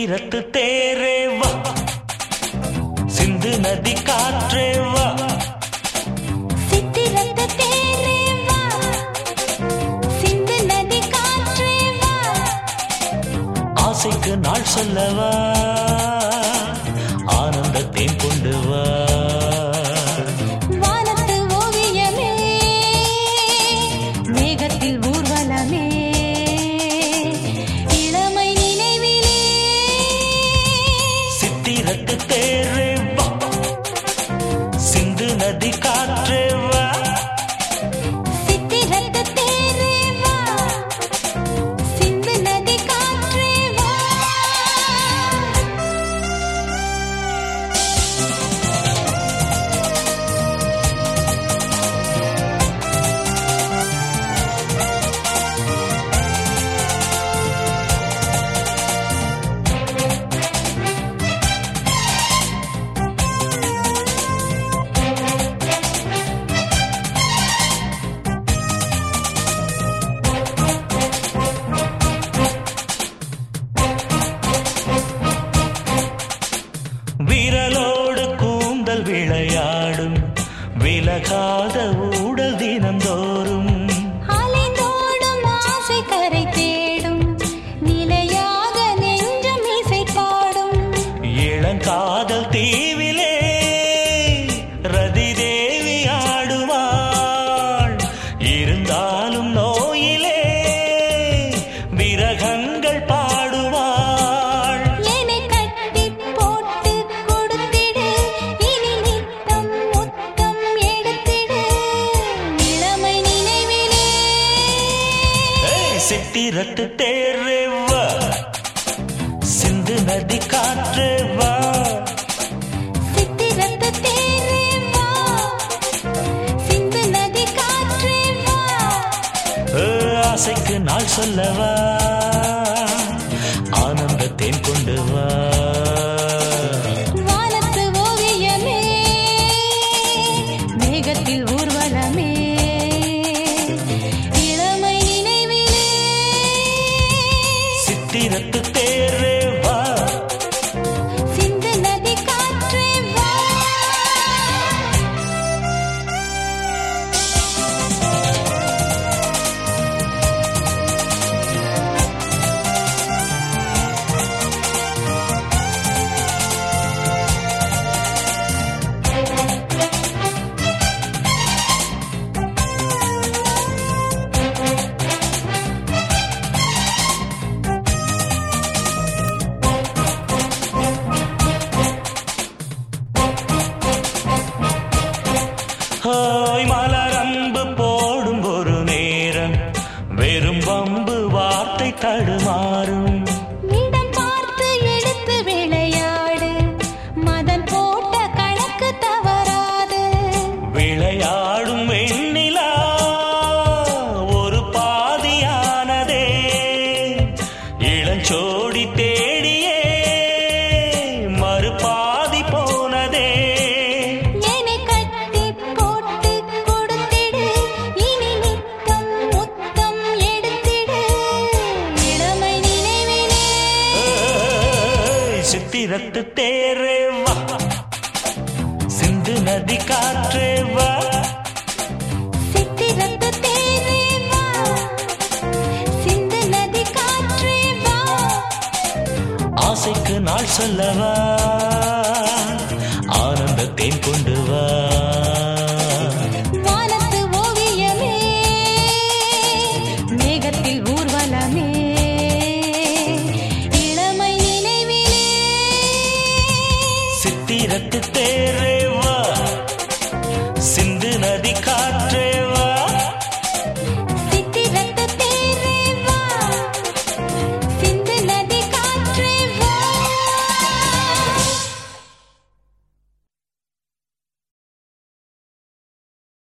சித்திரத்து தேரே வா, சிந்து நதி காற்றே வா. சித்திரத்து தேரே வா, சிந்து நதி காற்றே வா. ஆசைக்கு நாள் சொல்லவா, ஆனந்தத்தேன் கொண்டு வா. வானத்து ஓவியமே, மேகத்தில் ஊர்வலமே, இளமை நினைவிலே. சித்திரத்து தேரே வா, சிந்து நதி காற்றே வா. சித்திரத்து தேரே வா, சிந்து நதி காற்றே வா. விரலோடு கூந்தல் விளையாடும், விலகாத ஊடல் தினந்தோறும். அலைந்தோடும் ஆசை கரை தேடும், நிலையாக நெஞ்சம் இசை பாடும். இளங்காதல் தீவிலே ரதி தேவி ஆடுவாள். இருந்தாலும் நோயிலே விரகங்கள் பாடுவாள். என்னை கட்டிப் போட்டு கொடுத்திடு, இனி நித்தம் முத்தம் எடுத்திடு, இளமை நினைவிலே. சித்திரத்து தேரே வா, சிந்து நதி காற்றே வா. சித்திரத்து தேரே வா, சிந்து நதி காற்றே வா. ஆசைக்கு நாள் சொல்லவா, ஆனந்தத்தேன் கொண்டு வா. வானத்து ஓவியமே, மேகத்தில் ஊர்வலமே, இளமை நினைவிலே. சித்திரத்து தேரே வா, சிந்து நதி காற்றே வா. ஹோய் மலரம்பு போடும் ஒரு நேரம், வெறும் வம்பு வார்த்தை தடுமாறும். இடம் பார்த்து எடுத்து விளையாடு, மதன் போட்ட கணக்கு தவறாது. விளையாடும் வெண்ணிலா ஒரு பாதியானதே, இளஞ்சோடி தேடியே மறுபாதி போனதே. என்னை கட்டிப் போட்டு கொடுத்திடு, இனி நித்தம் முத்தம் எடுத்திடு, இளமை நினைவிலே. சித்திரத்து தேரே வா, சிந்து நதி காற்றே வா. சித்திரத்து தேரே வா, சிந்து நதி காற்றே வா. ஆசைக்கு நாள் சொல்லவா, ஆனந்தத்தேன் கொண்டு வா. வானத்து ஓவியமே, மேகத்தில் ஊர்வலமே, இளமை நினைவிலே. சித்திரத்து தேரே